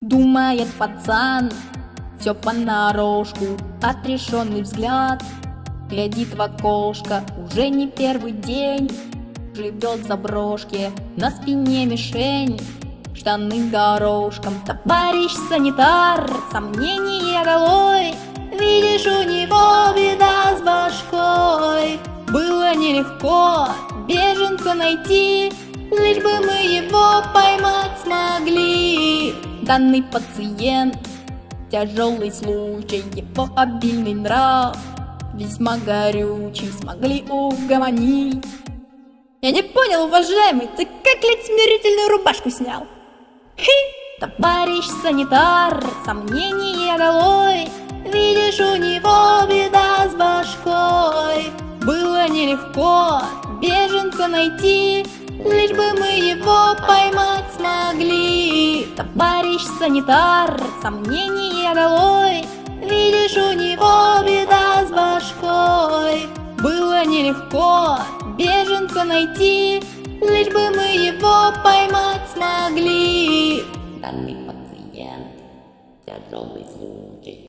Думает пацан, все понарошку, отрешенный взгляд. Глядит в окошко, уже не первый день. Живет в заброшке, на спине мишень, штаны горошком. Товарищ санитар, сомнения долой, видишь, у него беда с башкой. Было нелегко беженца найти, лишь бы мы его поймать смогли. Данный пациент — тяжелый случай, его обильный нрав весьма горючий смогли угомонить. Я не понял, уважаемый, ты как ледь смирительную рубашку снял? Хи! Товарищ санитар, сомнения долой, видишь, у него беда с башкой. Было нелегко беженца найти, лишь бы мы его поймать смогли. Товарищ санитар, сомнения долой, видишь, у него беда с башкой. Было нелегко беженца найти, лишь бы мы его поймать смогли. Данный пациент — тяжелый случай.